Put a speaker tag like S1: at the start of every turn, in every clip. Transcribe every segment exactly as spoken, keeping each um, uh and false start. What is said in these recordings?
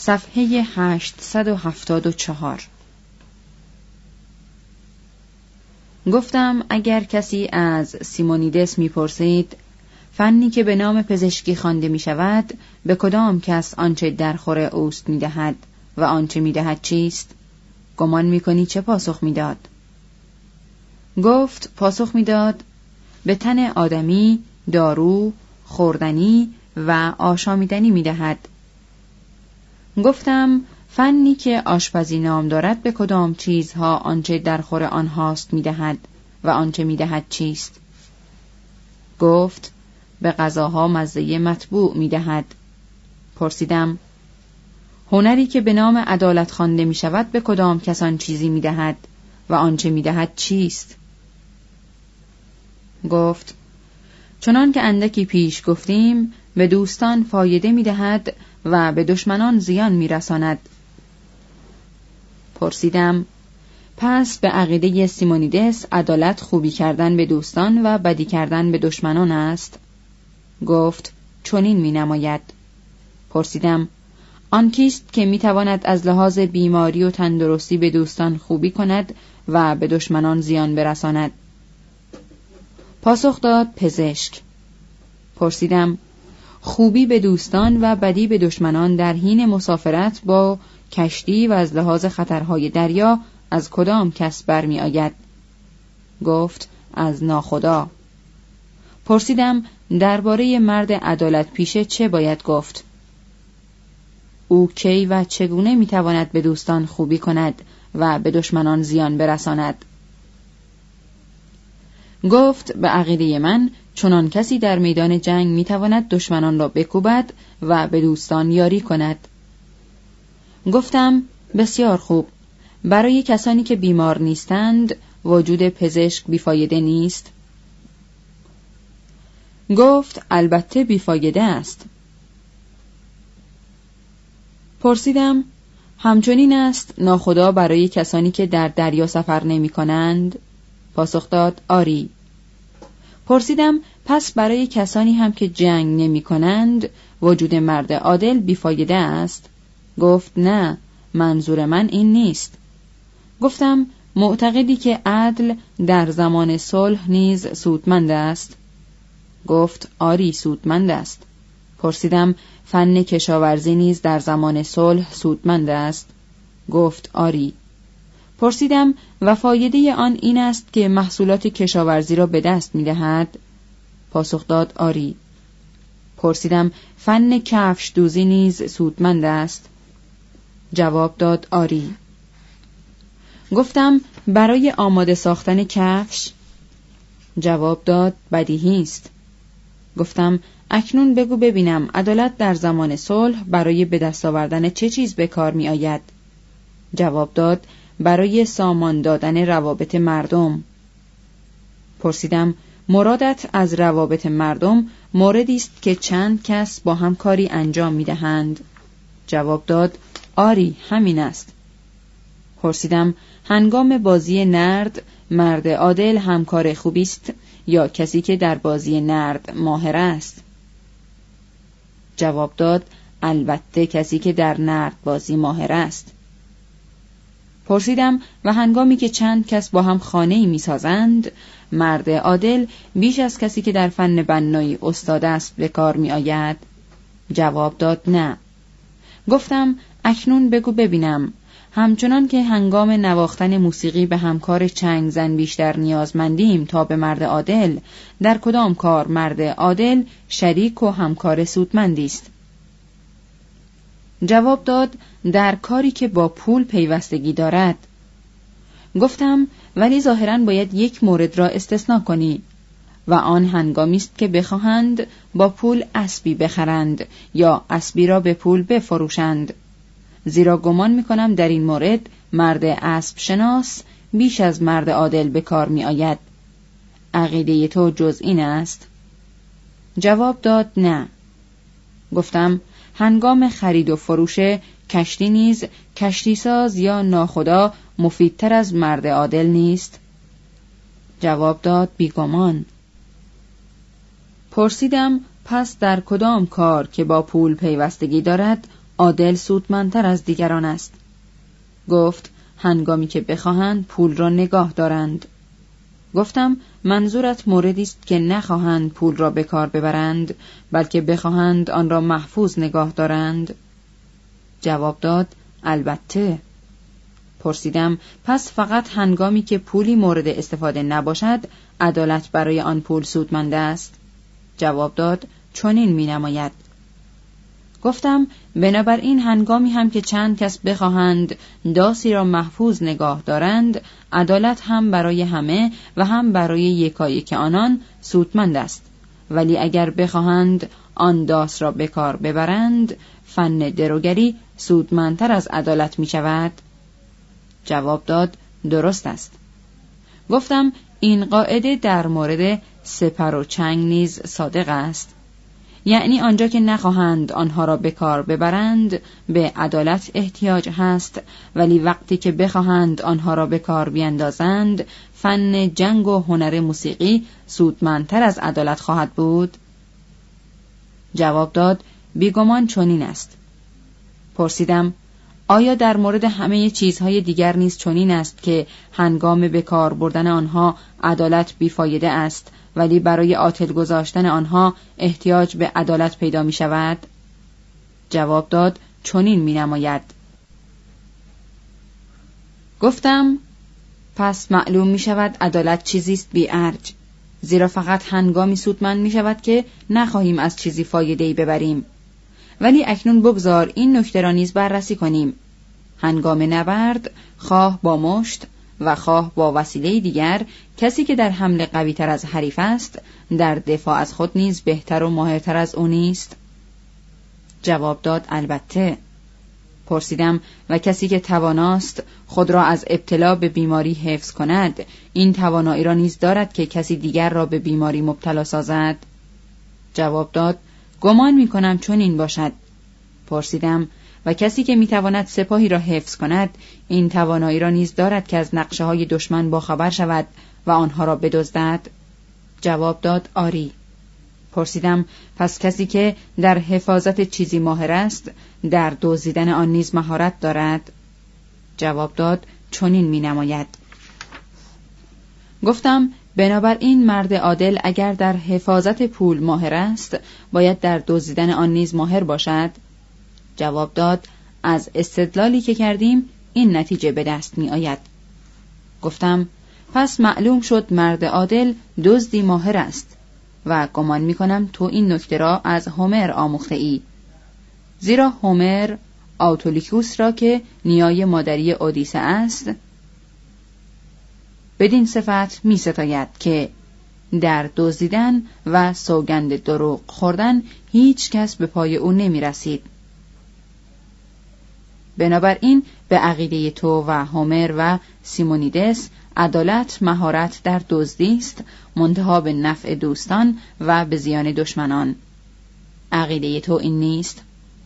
S1: صفحه هشتصد و هفتاد و چهار. گفتم اگر کسی از سیمونیدس میپرسید فنی که به نام پزشکی خوانده می شود به کدام کس آنچه در خور اوست می دهد و آنچه می دهد چیست؟ گمان می کنی چه پاسخ می داد؟ گفت پاسخ می داد به تن آدمی دارو، خوردنی و آشامیدنی می دهد. گفتم فنی که آشپزی نام دارد به کدام چیزها آنچه در خور آنهاست می دهد و آنچه می دهد چیست؟ گفت به غذاها مزه مطبوع می دهد. پرسیدم هنری که به نام عدالت خوانده می شود به کدام کسان چیزی می دهد و آنچه می دهد چیست؟ گفت چنان که اندکی پیش گفتیم به دوستان فایده می دهد و به دشمنان زیان می رساند. پرسیدم پس به عقیده سیمونیدس عدالت خوبی کردن به دوستان و بدی کردن به دشمنان است؟ گفت چنین می نماید. پرسیدم آن کیست که می تواند از لحاظ بیماری و تندرستی به دوستان خوبی کند و به دشمنان زیان برساند؟ پاسخ داد پزشک. پرسیدم خوبی به دوستان و بدی به دشمنان در حین مسافرت با کشتی و از لحاظ خطرهای دریا از کدام کس برمی آید؟ گفت از ناخدا. پرسیدم درباره مرد عدالت پیشه چه باید گفت؟ او کی و چگونه می تواند به دوستان خوبی کند و به دشمنان زیان برساند؟ گفت به عقیده من چنان کسی در میدان جنگ می تواند دشمنان را بکوبد و به دوستان یاری کند. گفتم بسیار خوب. برای کسانی که بیمار نیستند وجود پزشک بیفایده نیست؟ گفت البته بیفایده است. پرسیدم همچنین است ناخدا برای کسانی که در دریا سفر نمی کنند؟ پاسخ داد آری. پرسیدم پس برای کسانی هم که جنگ نمی کنند وجود مرد عادل بیفایده است؟ گفت نه، منظور من این نیست. گفتم معتقدی که عدل در زمان صلح نیز سودمند است؟ گفت آری سودمند است. پرسیدم فن کشاورزی نیز در زمان صلح سودمند است؟ گفت آری. پرسیدم و فایده آن این است که محصولات کشاورزی را به دست می دهد؟ پاسخ داد آری. پرسیدم فن کفش دوزی نیز سودمند است؟ جواب داد آری. گفتم برای آماده ساختن کفش؟ جواب داد بدیهی است. گفتم اکنون بگو ببینم عدالت در زمان صلح برای به دست آوردن چه چیز به کار می آید؟ جواب داد برای سامان دادن روابط مردم. پرسیدم مرادت از روابط مردم موردی است که چند کس با هم کاری انجام می دهند؟ جواب داد آری همین است. پرسیدم هنگام بازی نرد مرد عادل همکار خوبی است یا کسی که در بازی نرد ماهر است؟ جواب داد البته کسی که در نرد بازی ماهر است. پرسیدم و هنگامی که چند کس با هم خانه‌ای می‌سازند مرد عادل بیش از کسی که در فن بنایی استاد است به کار می‌آید؟ جواب داد نه. گفتم اکنون بگو ببینم همچنان که هنگام نواختن موسیقی به همکار چنگ زن بیشتر نیازمندیم تا به مرد عادل، در کدام کار مرد عادل شریک و همکار سودمندی است؟ جواب داد در کاری که با پول پیوستگی دارد. گفتم ولی ظاهراً باید یک مورد را استثناء کنی و آن هنگامی است که بخواهند با پول اسبی بخرند یا اسبی را به پول بفروشند، زیرا گمان می‌کنم در این مورد مرد اسب شناس بیش از مرد عادل به کار می آید. عقیده تو جز این است؟ جواب داد نه. گفتم هنگام خرید و فروش کشتی نیز کشتی ساز یا ناخدا مفیدتر از مرد عادل نیست؟ جواب داد بیگمان. پرسیدم پس در کدام کار که با پول پیوستگی دارد عادل سودمندتر از دیگران است. گفت هنگامی که بخواهند پول را نگاه دارند. گفتم منظورت موردی است که نخواهند پول را به کار ببرند، بلکه بخواهند آن را محفوظ نگاه دارند؟ جواب داد البته. پرسیدم پس فقط هنگامی که پولی مورد استفاده نباشد عدالت برای آن پول سودمند است؟ جواب داد چنین می نماید. گفتم بنابراین هنگامی هم که چند کس بخواهند داسی را محفوظ نگاه دارند عدالت هم برای همه و هم برای یکایک آنان سودمند است، ولی اگر بخواهند آن داس را به کار ببرند فن دروگری سودمندتر از عدالت می شود؟ جواب داد درست است. گفتم این قاعده در مورد سپر و چنگ نیز صادق است، یعنی آنجا که نخواهند آنها را به کار ببرند به عدالت احتیاج هست، ولی وقتی که بخواهند آنها را به کار بیندازند فن جنگ و هنر موسیقی سودمندتر از عدالت خواهد بود؟ جواب داد بیگمان چنین است. پرسیدم آیا در مورد همه چیزهای دیگر نیز چنین است که هنگام به کار بردن آنها عدالت بیفایده است، ولی برای عاطل گذاشتن آنها احتیاج به عدالت پیدا می شود؟ جواب داد چنین می نماید. گفتم پس معلوم می شود عدالت چیزیست بی ارج، زیرا فقط هنگامی سودمند می شود که نخواهیم از چیزی فایده‌ای ببریم. ولی اکنون بگذار این نکته را نیز بررسی کنیم. هنگام نبرد خواه با مشت و خواه با وسیله دیگر، کسی که در حمله قوی تر از حریف است در دفاع از خود نیز بهتر و ماهرتر از او نیست؟ جواب داد البته. پرسیدم و کسی که تواناست خود را از ابتلا به بیماری حفظ کند این توانایی را نیز دارد که کسی دیگر را به بیماری مبتلا سازد؟ جواب داد گمان می کنم چون این باشد. پرسیدم و کسی که می تواند سپاهی را حفظ کند این توانایی را نیز دارد که از نقشه های دشمن باخبر شود و آنها را بدزدد؟ جواب داد آری. پرسیدم پس کسی که در حفاظت چیزی ماهر است در دزدیدن آن نیز مهارت دارد؟ جواب داد چنین می نماید. گفتم بنابراین مرد عادل اگر در حفاظت پول ماهر است باید در دزدیدن آن نیز ماهر باشد؟ جواب داد از استدلالی که کردیم این نتیجه به دست می آید. گفتم پس معلوم شد مرد عادل دزدی ماهر است و گمان می کنم تو این نکته را از هومر آموخته ای، زیرا هومر آوتولیکوس را که نیای مادری اودیسه است بدین صفت می ستاید که در دزدیدن و سوگند دروغ خوردن هیچ کس به پای او نمی رسید. بنابراین به عقیده تو و هومر و سیمونیدس عدالت مهارت در دزدی است، منتها به نفع دوستان و به زیان دشمنان. عقیده تو این نیست؟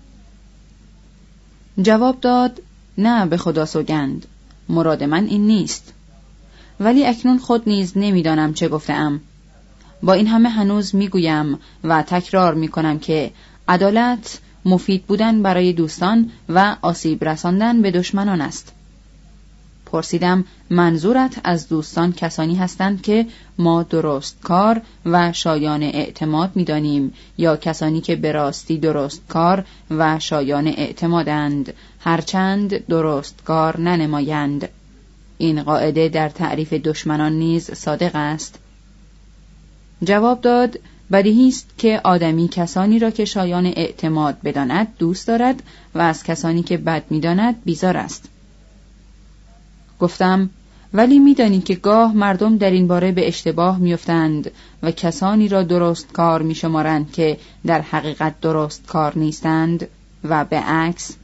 S1: جواب داد نه به خدا سوگند، مراد من این نیست، ولی اکنون خود نیز نمیدانم چه گفتم. با این همه هنوز میگویم و تکرار میکنم که عدالت مفید بودن برای دوستان و آسیب رساندن به دشمنان است. پرسیدم منظورت از دوستان کسانی هستند که ما درست کار و شایان اعتماد می‌دانیم یا کسانی که به راستی درست کار و شایان اعتمادند هرچند درست کار ننمایند؟ این قاعده در تعریف دشمنان نیز صادق است. جواب داد بدیهی است که آدمی کسانی را که شایان اعتماد بداند دوست دارد و از کسانی که بد می‌داند بیزار است. گفتم ولی می‌دانی که گاه مردم در این باره به اشتباه می‌افتند و کسانی را درست کار می‌شمارند که در حقیقت درست کار نیستند و به عکس.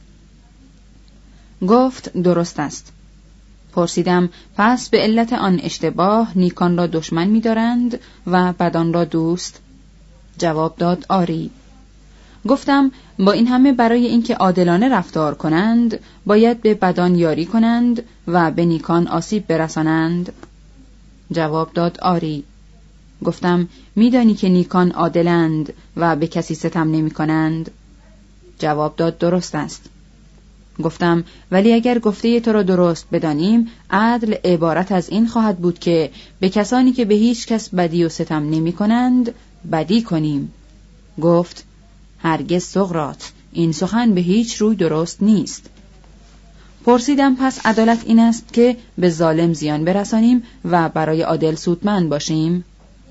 S1: گفت درست است. پرسیدم پس به علت آن اشتباه نیکان را دشمن می‌دارند و بدان را دوست؟ جواب داد آری. گفتم با این همه برای اینکه عادلانه رفتار کنند باید به بدان یاری کنند و به نیکان آسیب برسانند؟ جواب داد آری. گفتم میدانی که نیکان عادلند و به کسی ستم نمی کنند؟ جواب داد درست است. گفتم ولی اگر گفته تو را درست بدانیم، عدل عبارت از این خواهد بود که به کسانی که به هیچ کس بدی و ستم نمی کنند بدی کنیم. گفت هرگز سقراط، این سخن به هیچ روی درست نیست. پرسیدم پس عدالت این است که به ظالم زیان برسانیم و برای عادل سودمند باشیم؟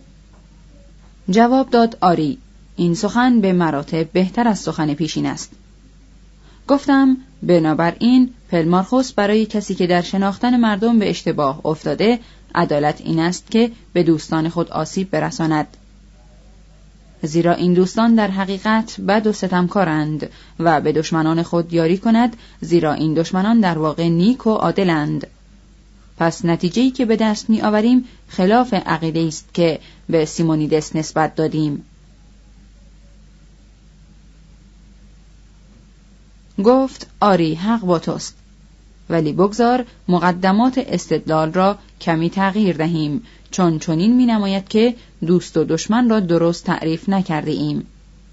S1: جواب داد آری، این سخن به مراتب بهتر از سخن پیشین است. گفتم بنابراین پلمارخوس برای کسی که در شناختن مردم به اشتباه افتاده، عدالت این است که به دوستان خود آسیب برساند، زیرا این دوستان در حقیقت بد و ستمکارند، و به دشمنان خود یاری کند، زیرا این دشمنان در واقع نیک و عادلند. پس نتیجه‌ای که به دست می آوریم خلاف عقیده است که به سیمونیدس نسبت دادیم. گفت آری، حق با توست، ولی بگذار مقدمات استدلال را کمی تغییر دهیم، چون چنین می نماید که دوست و دشمن را درست تعریف نکرده ایم.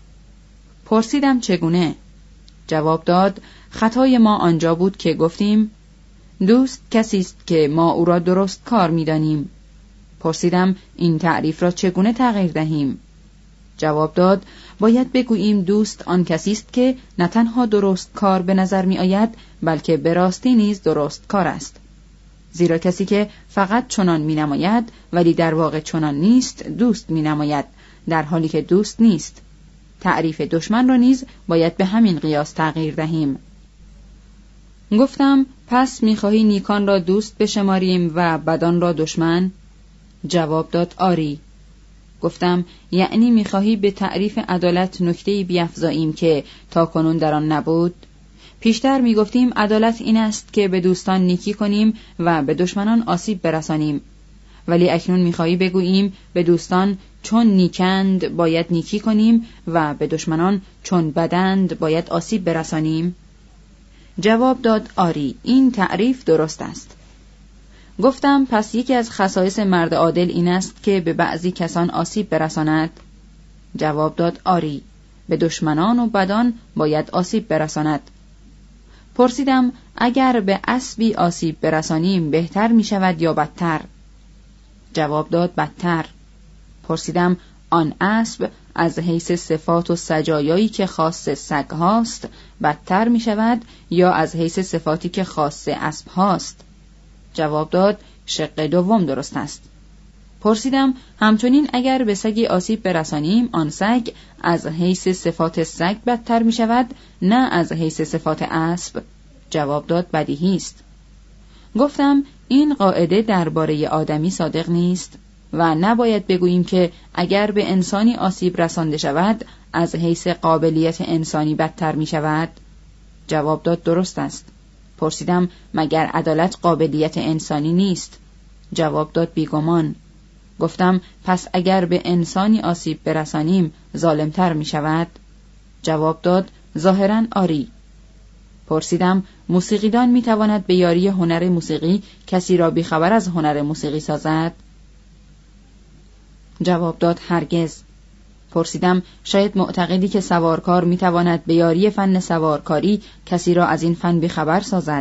S1: پرسیدم چگونه؟ جواب داد خطای ما آنجا بود که گفتیم دوست کسی است که ما او را درست کار می دانیم. پرسیدم این تعریف را چگونه تغییر دهیم؟ جواب داد باید بگوییم دوست آن کسی است که نه تنها درست کار به نظر می آید، بلکه به راستی نیز درست کار است. زیرا کسی که فقط چنان می نماید ولی در واقع چنان نیست دوست می نماید، در حالی که دوست نیست. تعریف دشمن را نیز باید به همین قیاس تغییر دهیم. گفتم پس می خواهی نیکان را دوست بشماریم و بدان را دشمن؟ جواب داد آری. گفتم یعنی می خواهی به تعریف عدالت نکته‌ای بیفزاییم که تا کنون در آن نبود؟ پیشتر می گفتیم عدالت این است که به دوستان نیکی کنیم و به دشمنان آسیب برسانیم، ولی اکنون می خواهی بگوییم به دوستان چون نیکند باید نیکی کنیم و به دشمنان چون بدند باید آسیب برسانیم؟ جواب داد آری، این تعریف درست است. گفتم پس یکی از خصایص مرد عادل این است که به بعضی کسان آسیب برساند؟ جواب داد آری، به دشمنان و بدان باید آسیب برساند. پرسیدم اگر به اسبی آسیب برسانیم بهتر می شود یا بدتر؟ جواب داد بدتر. پرسیدم آن اسب از حیث صفات و سجایایی که خاص سگ هاست بدتر می شود یا از حیث صفاتی که خاص اسب هاست؟ جواب داد شق دوم درست است. پرسیدم همچنین اگر به سگی آسیب برسانیم آن سگ از حیث صفات سگ بدتر می شود نه از حیث صفات اسب؟ جواب داد بدیهی است. گفتم این قاعده درباره آدمی صادق نیست و نباید بگوییم که اگر به انسانی آسیب رسانده شود از حیث قابلیت انسانی بدتر می شود؟ جواب داد درست است. پرسیدم مگر عدالت قابلیت انسانی نیست؟ جواب داد بیگمان. گفتم پس اگر به انسانی آسیب برسانیم ظالمتر می شود؟ جواب داد ظاهراً آری. پرسیدم موسیقیدان می تواند به یاری هنر موسیقی کسی را بیخبر از هنر موسیقی سازد؟ جواب داد هرگز. پرسیدم شاید معتقدی که سوارکار می تواند به یاری فن سوارکاری کسی را از این فن بیخبر سازد؟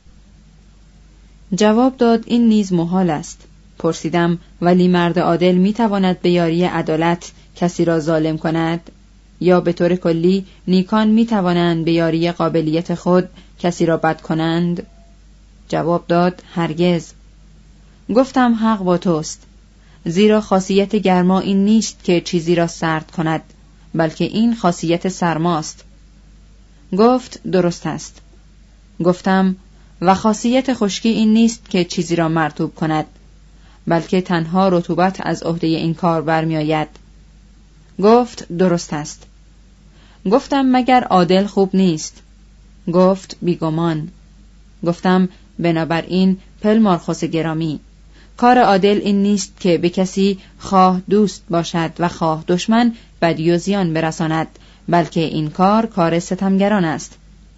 S1: جواب داد این نیز محال است. پرسیدم ولی مرد عادل می تواند به یاری عدالت کسی را ظالم کند؟ یا به طور کلی نیکان می توانند به یاری قابلیت خود کسی را بد کنند؟ جواب داد هرگز. گفتم حق با توست، زیرا خاصیت گرما این نیست که چیزی را سرد کند، بلکه این خاصیت سرماست. گفت درست است. گفتم و خاصیت خشکی این نیست که چیزی را مرطوب کند، بلکه تنها رطوبت از عهده این کار برمی آید. گفت درست است. گفتم مگر عادل خوب نیست؟ گفت بیگمان. گفتم بنابراین پلمارخوس گرامی، کار عادل این نیست که به کسی خواه دوست باشد و خواه دشمن بدی و زیان برساند، بلکه این کار کار ستمگران است.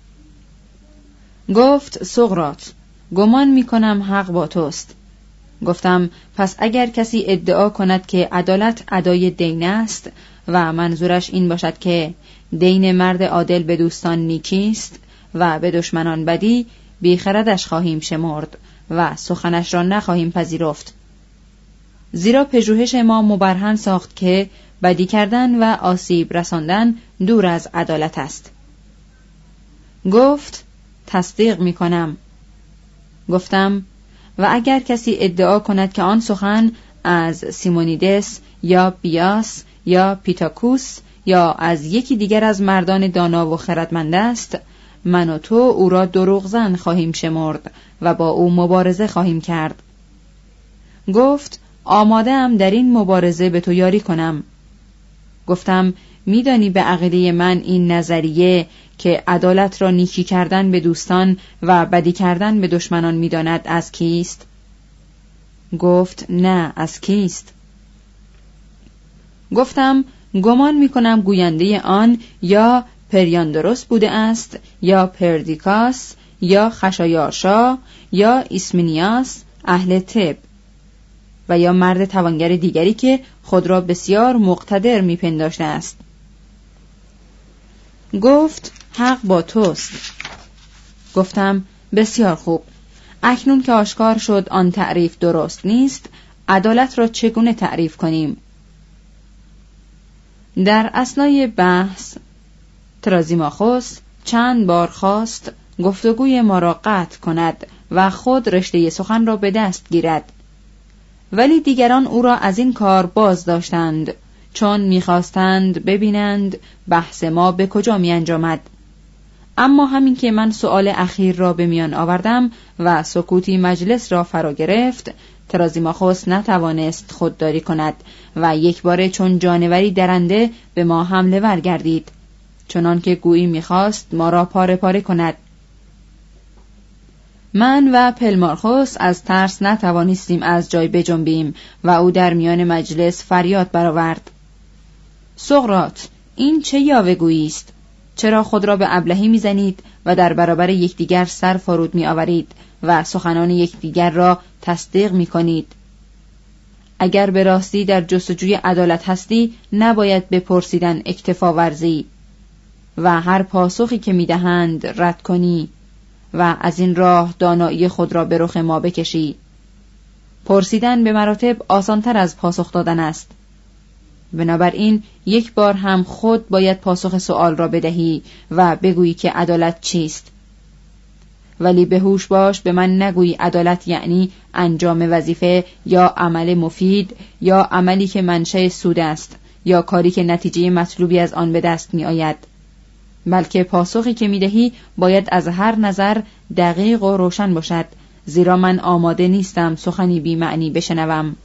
S1: گفت سقراط، گمان می کنم حق با توست. گفتم پس اگر کسی ادعا کند که عدالت ادای دین است و منظورش این باشد که دین مرد عادل به دوستان نیکیست و به دشمنان بدی، بیخردش خواهیم شمرد و سخنش را نخواهیم پذیرفت. زیرا پژوهش ما مبرهن ساخت که بدی کردن و آسیب رساندن دور از عدالت است. گفت تصدیق می کنم. گفتم و اگر کسی ادعا کند که آن سخن از سیمونیدس یا بیاس یا پیتاکوس یا از یکی دیگر از مردان دانا و خردمند است، من و تو او را دروغزن خواهیم شمرد و با او مبارزه خواهیم کرد. گفت آماده ام در این مبارزه به تو یاری کنم. گفتم میدانی به عقیده من این نظریه که عدالت را نیکی کردن به دوستان و بدی کردن به دشمنان میداند از کیست؟ گفت نه، از کیست؟ گفتم گمان میکنم گوینده آن یا پریاندروس بوده است یا پردیکاس یا خشایارشا یا ایسمنیاس اهل طب و یا مرد توانگر دیگری که خود را بسیار مقتدر میپنداشته است. گفت حق با توست. گفتم بسیار خوب. اکنون که آشکار شد آن تعریف درست نیست، عدالت را چگونه تعریف کنیم؟ در اثنای بحث ترازیماخوس چند بار خواست گفتگوی ما را قطع کند و خود رشته سخن را به دست گیرد، ولی دیگران او را از این کار باز داشتند، چون می‌خواستند ببینند بحث ما به کجا می‌انجامد. اما همین که من سؤال اخیر را به میان آوردم و سکوتی مجلس را فرا گرفت، ترازیماخوس نتوانست خودداری کند و یک باره چون جانوری درنده به ما حمله ور گردید، چنان که گویی می‌خواست ما را پاره پاره کند. من و پلمارخوس از ترس نتوانستیم از جای بجنبیم و او در میان مجلس فریاد برآورد: سقراط، این چه یاوه‌گویی است؟ چرا خود را به ابلهی میزنید و در برابر یکدیگر سر فرود میآورید و سخنان یکدیگر را تصدیق میکنید؟ اگر به راستی در جستجوی عدالت هستی، نباید بپرسیدن اکتفا ورزی و هر پاسخی که میدهند رد کنی و از این راه دانایی خود را به رخ ما بکشی. پرسیدن به مراتب آسانتر از پاسخ دادن است. بنابراین یک بار هم خود باید پاسخ سؤال را بدهی و بگویی که عدالت چیست. ولی به هوش باش، به من نگویی عدالت یعنی انجام وظیفه یا عمل مفید یا عملی که منشأ سود است یا کاری که نتیجه مطلوبی از آن به دست می آید، بلکه پاسخی که می دهی باید از هر نظر دقیق و روشن باشد، زیرا من آماده نیستم سخنی بی معنی بشنوم.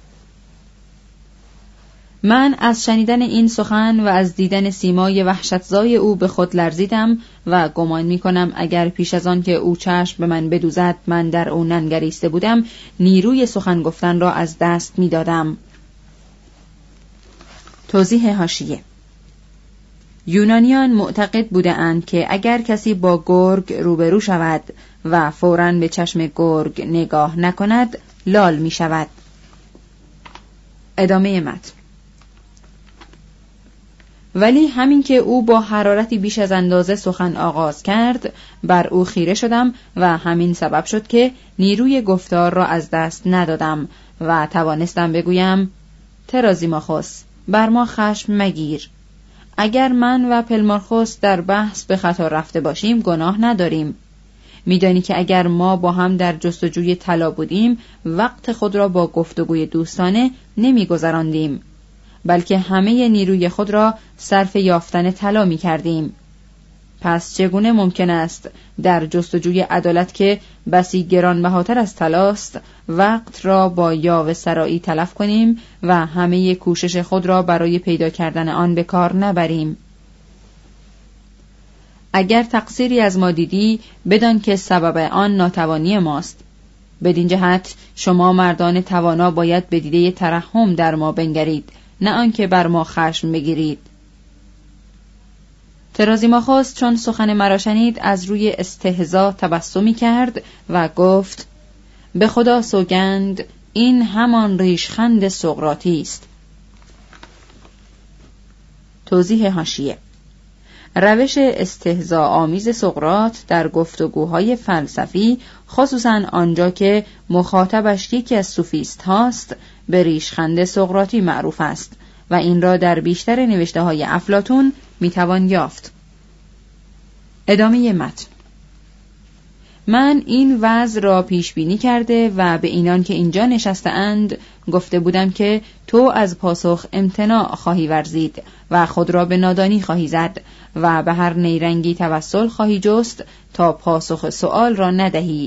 S1: من از شنیدن این سخن و از دیدن سیمای وحشتزای او به خود لرزیدم و گمان می کنم اگر پیش از آن که او چشم به من بدوزد من در او ننگریسته بودم، نیروی سخن گفتن را از دست می دادم. توضیح حاشیه: یونانیان معتقد بودند که اگر کسی با گرگ روبرو شود و فوراً به چشم گرگ نگاه نکند، لال می شود. ادامه متن. ولی همین که او با حرارتی بیش از اندازه سخن آغاز کرد، بر او خیره شدم و همین سبب شد که نیروی گفتار را از دست ندادم و توانستم بگویم: ترازیماخوس، بر ما خشم مگیر. اگر من و پلمارخوس در بحث به خطا رفته باشیم گناه نداریم. میدانی که اگر ما با هم در جستجوی طلا بودیم، وقت خود را با گفتگوی دوستانه نمیگذراندیم، بلکه همه نیروی خود را صرف یافتن طلا می کردیم. پس چگونه ممکن است در جستجوی عدالت که بسی گرانبهاتر از طلاست، وقت را با یاوه سرایی تلف کنیم و همه کوشش خود را برای پیدا کردن آن به کار نبریم؟ اگر تقصیری از ما دیدی، بدان که سبب آن ناتوانی ماست. بدین جهت شما مردان توانا باید به دیده ترحم در ما بنگرید، نه آنکه بر ما خشم بگیرید. ترازیماخوس چون سخن مرا شنید از روی استهزا تبسمی کرد و گفت: به خدا سوگند، این همان ریشخند سقراطی است. توضیح حاشیه: روش استهزاء‌آمیز سقراط در گفتگوهای فلسفی، خصوصاً آنجا که مخاطبش یکی از سوفیست هاست، به ریشخند سقراطی معروف است و این را در بیشتر نوشته‌های افلاطون میتوان یافت. ادامه متن. من این وضع را پیش بینی کرده و به اینان که اینجا نشسته اند گفته بودم که تو از پاسخ امتناع خواهی ورزید و خود را به نادانی خواهی زد و به هر نیرنگی توسل خواهی جست تا پاسخ سؤال را ندهی.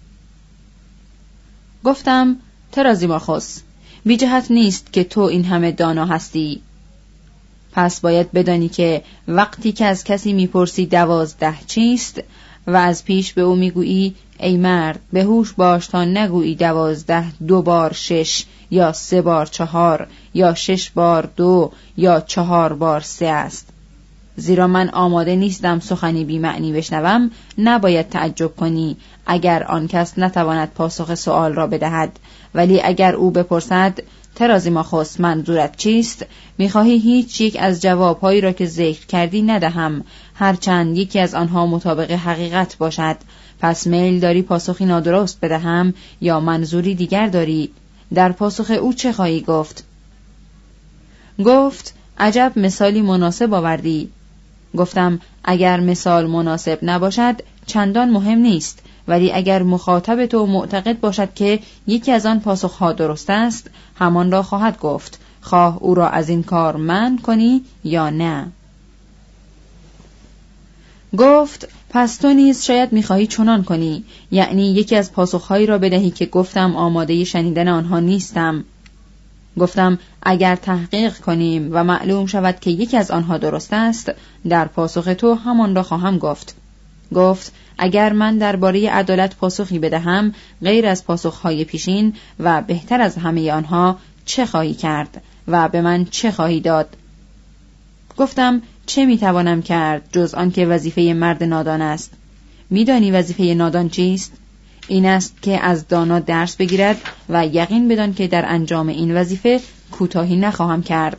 S1: گفتم ترازیماخوس، بی جهت نیست که تو این همه دانا هستی. پس باید بدانی که وقتی که از کسی میپرسی دوازده چیست و از پیش به او میگویی ای مرد به هوش باش تا نگویی دوازده دو بار شش یا سه بار چهار یا شش بار دو یا چهار بار سه است. زیرا من آماده نیستم سخنی بی معنی بشنوم، نباید تعجب کنی اگر آن کس نتواند پاسخ سؤال را بدهد، ولی اگر او بپرسد ترازیماخوس منظورت چیست، میخواهی هیچ یک از جوابهایی را که ذکر کردی ندهم، هرچند یکی از آنها مطابق حقیقت باشد. پس میل داری پاسخی نادرست بدهم یا منظوری دیگر داری؟ در پاسخ او چه خواهی گفت؟ گفت عجب مثالی مناسب آوردی. گفتم اگر مثال مناسب نباشد چندان مهم نیست، ولی اگر مخاطب تو معتقد باشد که یکی از آن پاسخها درست است، همان را خواهد گفت، خواه او را از این کار منع کنی یا نه. گفت پس تو نیز شاید می‌خواهی چنان کنی، یعنی یکی از پاسخهایی را بدهی که گفتم آماده شنیدن آنها نیستم. گفتم اگر تحقیق کنیم و معلوم شود که یکی از آنها درست است، در پاسخ تو همان را خواهم گفت. گفت اگر من درباره عدالت پاسخی بدهم غیر از پاسخهای پیشین و بهتر از همه آنها، چه خواهی کرد و به من چه خواهی داد؟ گفتم چه میتوانم کرد جز آن که وظیفه مرد نادان است. میدانی وظیفه نادان چیست؟ این است که از دانا درس بگیرد و یقین بدان که در انجام این وظیفه کوتاهی نخواهم کرد.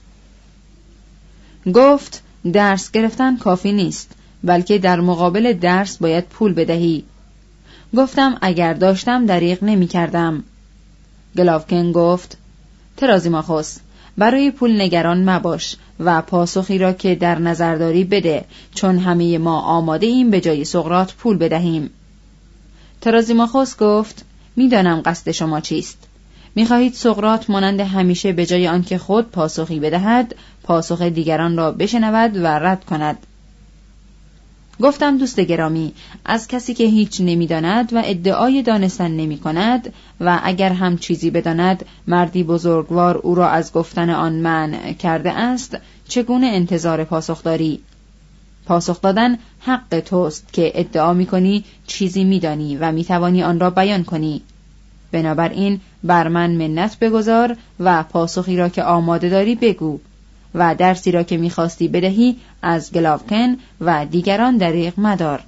S1: گفت درس گرفتن کافی نیست، بلکه در مقابل درس باید پول بدهی. گفتم اگر داشتم دریغ نمی کردم. گلاوکن گفت ترازیماخوس، برای پول نگران مباش و پاسخی را که در نظر داری بده، چون همه ما آماده ایم به جای سقراط پول بدهیم. ترازیماخوس گفت میدانم قصد شما چیست. میخواهید سقراط مانند همیشه به جای آنکه خود پاسخی بدهد، پاسخ دیگران را بشنود و رد کند. گفتم دوست گرامی، از کسی که هیچ نمیداند و ادعای دانستن نمی کند و اگر هم چیزی بداند مردی بزرگوار او را از گفتن آن منع کرده است، چگونه انتظار پاسخ داری؟ پاسخ دادن حق توست که ادعا می کنی چیزی می دانی و می توانی آن را بیان کنی. بنابراین بر من منت بگذار و پاسخی را که آماده داری بگو و درسی را که می خواستی بدهی از گلاوکن و دیگران دریغ مدار.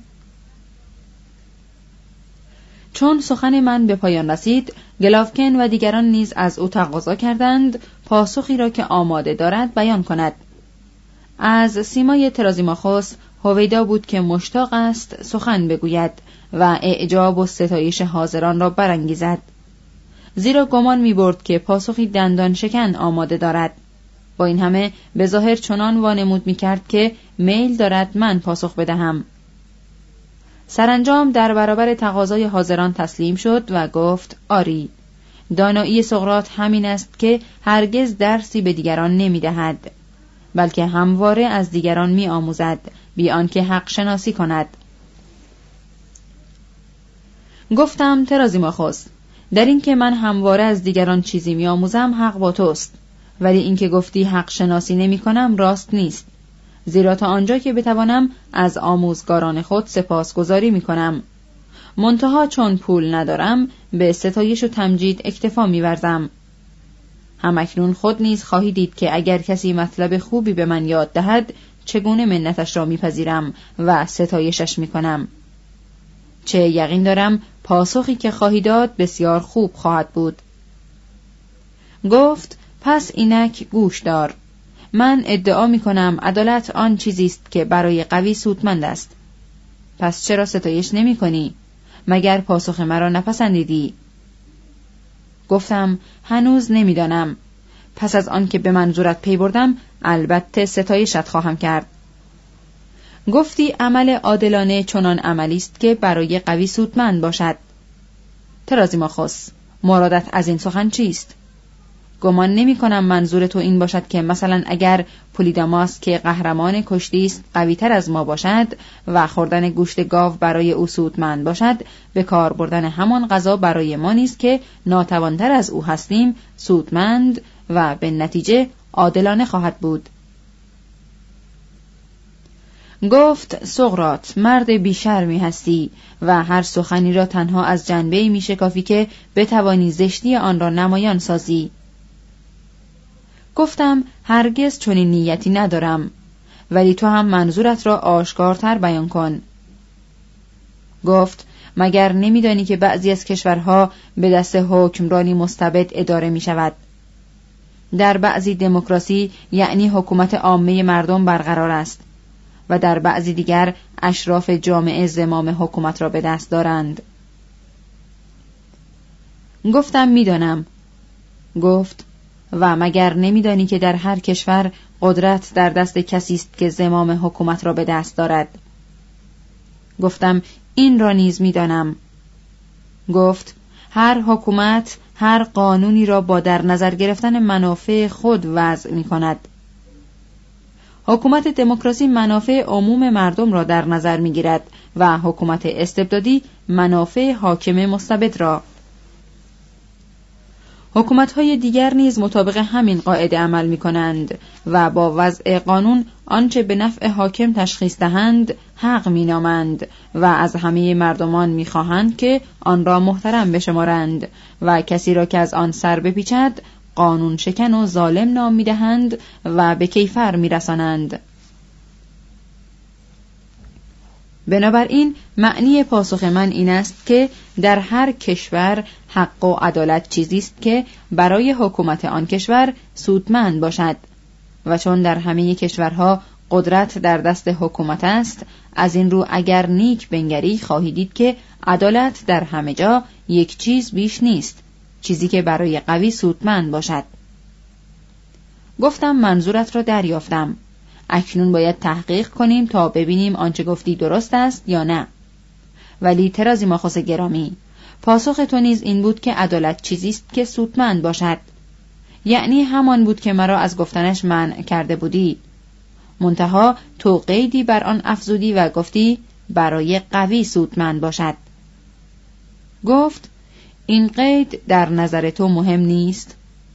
S1: چون سخن من به پایان رسید، گلاوکن و دیگران نیز از او تقاضا کردند پاسخی را که آماده دارد بیان کند. از سیمای ترازیماخوس هویدا بود که مشتاق است سخن بگوید و اعجاب و ستایش حاضران را برانگیزد، زیرا گمان می برد که پاسخی دندان شکن آماده دارد. با این همه به ظاهر چنان وانمود می کرد که میل دارد من پاسخ بدهم. سرانجام در برابر تقاضای حاضران تسلیم شد و گفت آری، دانایی سقراط همین است که هرگز درسی به دیگران نمی دهد، بلکه همواره از دیگران می آموزد بی آنکه حق شناسی کند. گفتم ترازیماخوس، در این که من همواره از دیگران چیزی می آموزم حق با توست، ولی این که گفتی حق شناسی نمی کنم راست نیست، زیرا تا آنجا که بتوانم از آموزگاران خود سپاسگزاری می کنم. منتها چون پول ندارم به ستایش و تمجید اکتفا می ورزم. همکنون خود نیز خواهی دید که اگر کسی مطلب خوبی به من یاد دهد چگونه منتش را می پذیرم و ستایشش می کنم. چه یقین دارم پاسخی که خواهی داد بسیار خوب خواهد بود. گفت پس اینک گوش دار. من ادعا می کنم عدالت آن چیزی است که برای قوی سودمند است. پس چرا ستایش نمی کنی؟ مگر پاسخ مرا نپسندیدی؟ گفتم هنوز نمیدانم. پس از آن که به منظورت پی بردم البته ستایشت خواهم کرد. گفتی عمل عادلانه چنان عملی است که برای قوی سودمند باشد. ترازیماخوس، مرادت از این سخن چیست؟ گمان نمی کنم منظور تو این باشد که مثلا اگر پولیداماس که قهرمان کشتی است قوی تر از ما باشد و خوردن گوشت گاو برای او سودمند باشد، به کار بردن همان غذا برای ما نیست که ناتوانتر از او هستیم سودمند و به نتیجه عادلانه خواهد بود. گفت سقراط، مرد بیشرمی هستی و هر سخنی را تنها از جنبه‌ای میشکافی که بتوانی زشتی آن را نمایان سازی. گفتم هرگز چنین نیتی ندارم، ولی تو هم منظورت را آشکارتر بیان کن. گفت مگر نمیدانی که بعضی از کشورها به دست حکمرانی مستبد اداره می شود؟ در بعضی دموکراسی یعنی حکومت عامه مردم برقرار است و در بعضی دیگر اشراف جامعه زمام حکومت را به دست دارند. گفتم میدانم. گفت و مگر نمیدانی که در هر کشور قدرت در دست کسی است که زمام حکومت را به دست دارد؟ گفتم این را نیز میدانم. گفت هر حکومت هر قانونی را با در نظر گرفتن منافع خود وضع می کند. حکومت دموکراسی منافع عموم مردم را در نظر می گیرد و حکومت استبدادی منافع حاکم مستبد را. حکومت‌های دیگر نیز مطابق همین قاعده عمل می‌کنند و با وضع قانون آنچه به نفع حاکم تشخیص دهند حق می‌نامند و از همه مردمان می‌خواهند که آن را محترم بشمارند و کسی را که از آن سر بپیچد قانون شکن و ظالم نام می‌دهند و به کیفر می‌رسانند. بنابراین معنی پاسخ من این است که در هر کشور حق و عدالت چیزی است که برای حکومت آن کشور سودمند باشد و چون در همه کشورها قدرت در دست حکومت است، از این رو اگر نیک بنگری خواهید دید که عدالت در همه جا یک چیز بیش نیست، چیزی که برای قوی سودمند باشد. گفتم منظورت را دریافتم. اکنون باید تحقیق کنیم تا ببینیم آنچه گفتی درست است یا نه. ولی ترازیماخوس گرامی، پاسخ تو نیز این بود که عدالت چیزی است که سودمند باشد، یعنی همان بود که مرا از گفتنش منع کرده بودی. منتها تو قیدی بر آن افزودی و گفتی برای قوی سودمند باشد. گفت این قید در نظر تو مهم نیست؟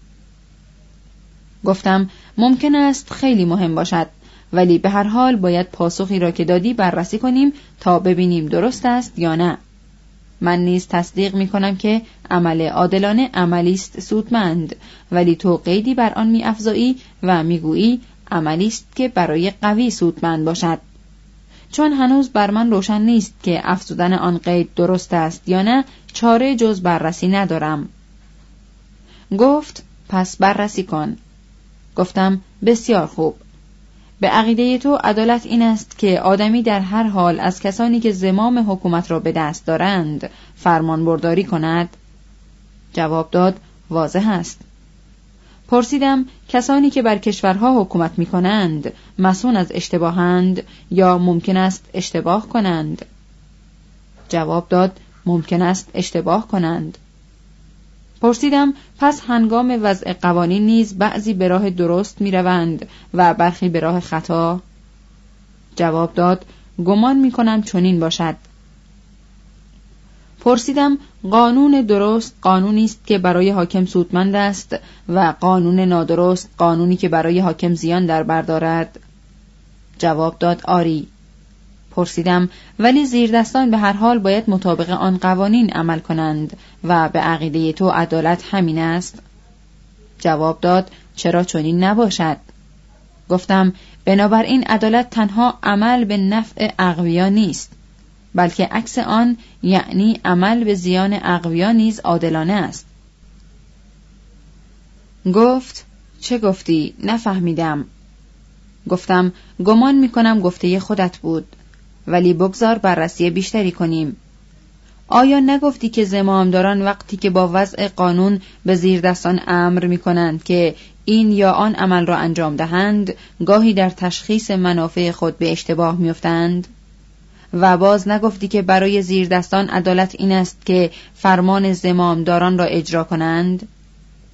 S1: گفتم ممکن است خیلی مهم باشد، ولی به هر حال باید پاسخی را که دادی بررسی کنیم تا ببینیم درست است یا نه. من نیز تصدیق می کنم که عمل عادلانه عملی است سودمند، ولی تو قیدی بر آن می افزایی و می گویی عملی است که برای قوی سودمند باشد. چون هنوز بر من روشن نیست که افزودن آن قید درست است یا نه، چاره جز بررسی ندارم. گفت پس بررسی کن. گفتم بسیار خوب. به عقیده تو عدالت این است که آدمی در هر حال از کسانی که زمام حکومت را به دست دارند فرمان برداری کند؟ جواب داد واضح است. پرسیدم کسانی که بر کشورها حکومت می کنند مسئول از اشتباهند یا ممکن است اشتباه کنند؟ جواب داد ممکن است اشتباه کنند. پرسیدم پس هنگام وضع قوانین نیز بعضی به راه درست می روند و برخی به راه خطا؟ جواب داد گمان می کنم چنین باشد. پرسیدم قانون درست قانونی است که برای حاکم سودمند است و قانون نادرست قانونی که برای حاکم زیان در بر دارد؟ جواب داد آری. پرسیدم ولی زیردستان به هر حال باید مطابق آن قوانین عمل کنند و به عقیده تو عدالت همین است؟ جواب داد چرا چنین نباشد؟ گفتم بنابراین عدالت تنها عمل به نفع اقویا نیست، بلکه عکس آن، یعنی عمل به زیان اقویا نیز عادلانه است. گفت چه گفتی؟ نفهمیدم. گفتم گمان میکنم گفته خودت بود، ولی بگذار بررسی بیشتری کنیم. آیا نگفتی که زمامداران وقتی که با وضع قانون به زیردستان امر میکنند که این یا آن عمل را انجام دهند، گاهی در تشخیص منافع خود به اشتباه میافتند؟ و باز نگفتی که برای زیردستان عدالت این است که فرمان زمامداران را اجرا کنند؟